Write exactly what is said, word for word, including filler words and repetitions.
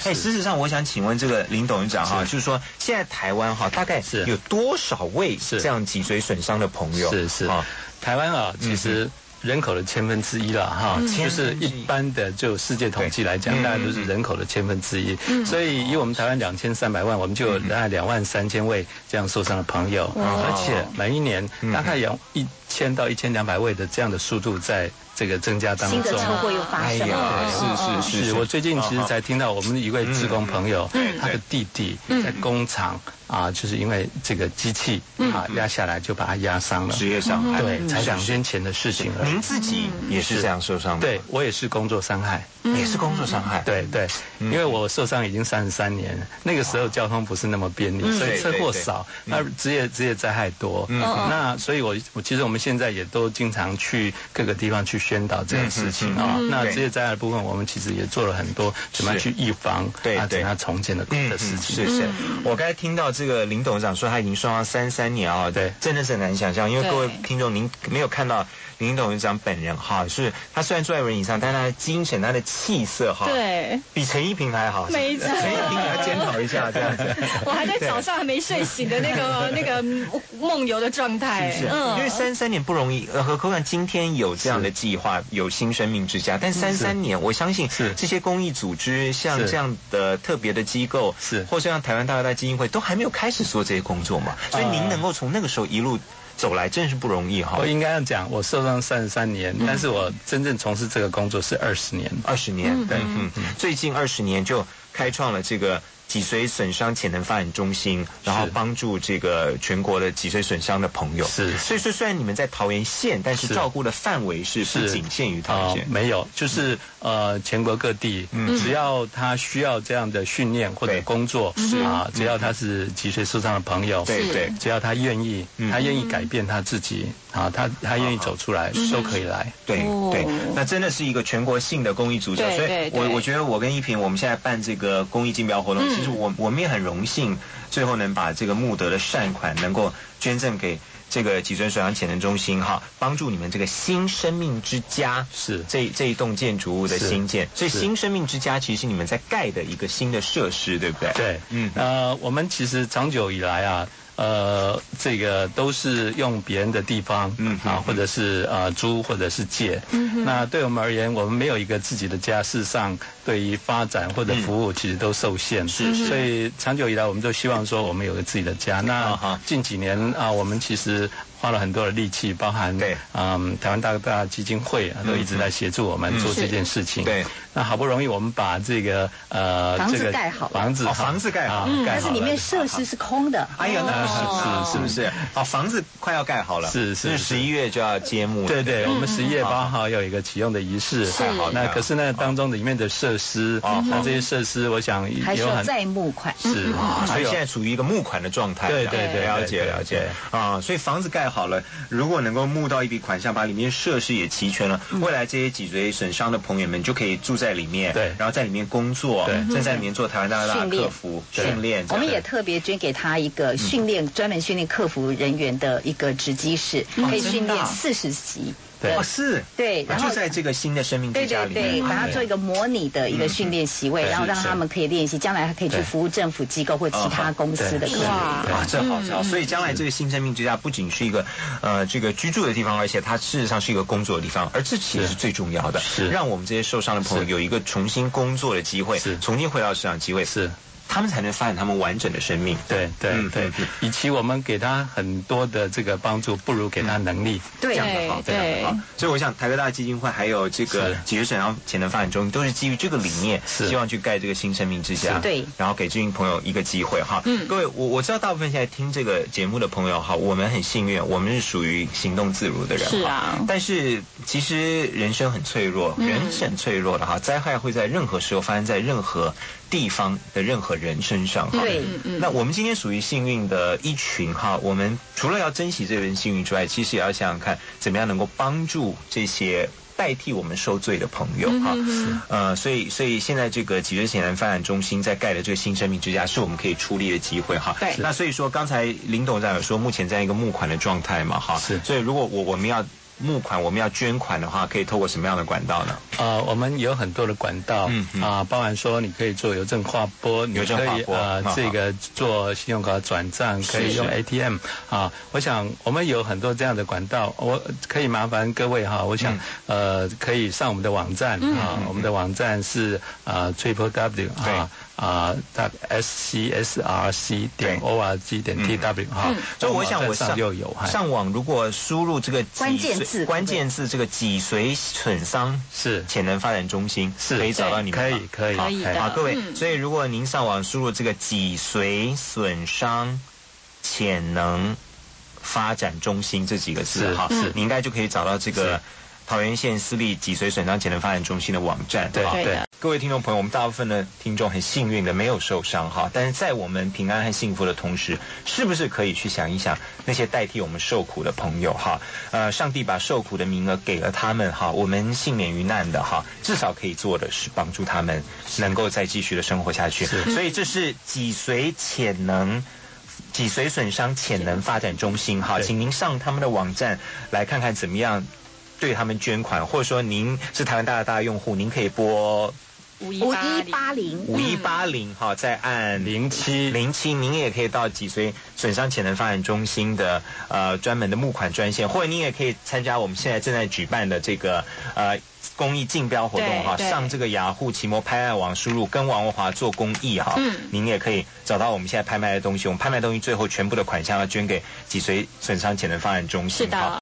哎，事实上我想请问这个林董事长哈，就是说现在台湾哈大概有多少位这样脊髓损伤的朋友？ 是是啊，台湾啊其实人口的千分之一了哈，就是一般的就世界统计来讲，大概都是人口的千分之一。所以以我们台湾两千三百万，我们就有大概两万三千位这样受伤的朋友，而且每一年大概有一千到一千两百位的这样的速度在这个增加当中。 新的车祸又发生了， 是是是。 我最近其实才听到我们一位志工朋友，他的弟弟在工厂啊，就是因为这个机器啊压下来就把他压伤了， 职业伤害。 对，才两天前的事情而已。 您自己也是这样受伤的？ 对，我也是工作伤害， 也是工作伤害。 对对，因为我受伤已经三十三年，那个时候交通不是那么便利，所以车祸少，那职业职业灾害多。那所以我我其实我们现在也都经常去各个地方去宣导这件事情啊。那职业灾害的部分，我们其实也做了很多怎么样去预防，对啊，怎样重建的的事情。 是是，我刚才听到这个林董事长说他已经受伤三十三年啊，对，真的是很难想象，因为各位听众您没有看到林董事长本人哈，是他虽然坐在轮椅上，但他的精神、他的气色哈， 对， 比陈一平还好。 没错， 陈一平给他检讨一下这样子。 我还在早上还没睡醒的那个那个梦游的状态。 是是，因为三十三年不容易，呃，何况今天有这样的计划，有新生命之家，但三十三年，我相信这些公益组织，像这样的特别的机构，是或是像台湾大哥大基金会，都还没有开始做这些工作嘛，所以您能够从那个时候一路走来真是不容易哈。 我应该要讲，我受伤三十三年，但是我真正从事这个工作是二十年。 二十年，对，嗯，最近二十年就开创了这个脊髓损伤潜能发展中心，然后帮助这个全国的脊髓损伤的朋友。 是， 所以说虽然你们在桃园县，但是照顾的范围是不仅限于桃园县， 没有，就是呃全国各地，只要他需要这样的训练或者工作，是啊，只要他是脊髓受伤的朋友， 对对， 只要他愿意，他愿意改变他自己。啊，他他愿意走出来，都可以来。 对对，那真的是一个全国性的公益组织，所以我我觉得我跟一平，我们现在办这个公益竞标活动，其实我我们也很荣幸，最后能把这个募得的善款能够捐赠给这个脊髓损伤潜能中心哈，帮助你们这个新生命之家是这这一栋建筑物的新建，所以新生命之家其实是你们在盖的一个新的设施，对不对？ 对，嗯，呃，我们其实长久以来啊。呃，这个都是用别人的地方，嗯啊，或者是呃租，或者是借。嗯，那对我们而言，我们没有一个自己的家，事实上对于发展或者服务，其实都受限。是、嗯，所以长久以来，我们都希望说我们有个自己的家。那近几年啊，我们其实花了很多的力气，包含对，嗯，台湾大哥大基金会啊，都一直在协助我们做这件事情。对，那好不容易我们把这个呃房子盖好， 房子房子盖好， 但是里面设施是空的。 哎呀，那。是是是不是？好，房子快要盖好了， 是是， 十一月就要揭幕了。 对对，我们十一月八号要有一个启用的仪式。 太好了。 那可是呢，当中里面的设施，那这些设施，我想还需要再募款。 是， 所以现在处于一个募款的状态。 对对对， 了解了解啊。所以房子盖好了，如果能够募到一笔款项，把里面设施也齐全了，未来这些脊髓损伤的朋友们就可以住在里面，对，然后在里面工作，对，在里面做台湾大哥大的客服训练。 我们也特别捐给他一个训练专门训练客服人员的一个直机室，可以训练四十级。 哦，是， 对，然后就在这个新的生命之家里面， 对对对，把它做一个模拟的一个训练席位，然后让他们可以练习，将来还可以去服务政府机构或其他公司的客人。 哇，这好这好，所以将来这个新生命之家不仅是一个呃这个居住的地方，而且它事实上是一个工作的地方，而这其实是最重要的，是让我们这些受伤的朋友有一个重新工作的机会，重新回到市场机会，是。他们才能发展他们完整的生命。 对对对，与其我们给他很多的这个帮助，不如给他能力。 对， 这样的好，这样的好。所以我想，台哥大基金会还有这个脊髓损伤潜能发展中心，都是基于这个理念，希望去盖这个新生命之家。 对， 然后给这群朋友一个机会哈。嗯，各位，我我知道大部分现在听这个节目的朋友哈，我们很幸运，我们是属于行动自如的人。 是啊。 但是其实人生很脆弱，人是很脆弱的哈，灾害会在任何时候发生在任何地方的任何人身上。 对， 那我们今天属于幸运的一群哈，我们除了要珍惜这份幸运之外，其实也要想想看，怎么样能够帮助这些代替我们受罪的朋友哈。嗯、呃，所以所以现在这个脊髓潜能发展中心在盖的这个新生命之家，是我们可以出力的机会哈。 对。 那所以说，刚才林董事长有说，目前在一个募款的状态嘛哈。是。所以如果我我们要募款，我们要捐款的话，可以透过什么样的管道呢？ 呃，我们有很多的管道，嗯嗯、啊，包含说你可以做邮政划拨，你可以呃这个做信用卡转账，可以用 A T M 啊。我想我们有很多这样的管道，我可以麻烦各位哈，我想、嗯、呃可以上我们的网站、嗯、啊，我们的网站是呃 triple w 啊。啊，大 s c s r c 点 o r g 点 t w 哈， 所以我想我上又有上网，如果输入这个关键字， 关键字这个脊髓损伤是潜能发展中心， 是可以找到你们可以可以可以的。 好，各位， 嗯、 所以如果您上网输入这个脊髓损伤潜能发展中心这几个字哈，你应该就可以找到这个。桃园县私立脊髓损伤潜能发展中心的网站， 对对。 各位听众朋友，我们大部分的听众很幸运的没有受伤哈，但是在我们平安和幸福的同时，是不是可以去想一想那些代替我们受苦的朋友哈？呃，上帝把受苦的名额给了他们哈，我们幸免于难的哈，至少可以做的是帮助他们能够再继续的生活下去。所以这是脊髓潜能。脊髓损伤潜能发展中心哈，请您上他们的网站来看看怎么样对他们捐款，或者说您是台湾大哥大的用户，您可以拨五一八零五一八零哈，再按零七零七，您也可以到脊髓损伤潜能发展中心的呃专门的募款专线，或者您也可以参加我们现在正在举办的这个呃。公益竞标活动哈，上这个雅虎奇摩拍卖网输入跟王文华做公益哈，嗯，您也可以找到我们现在拍卖的东西。我们拍卖的东西最后全部的款项要捐给脊髓损伤潜能发展中心。 是的。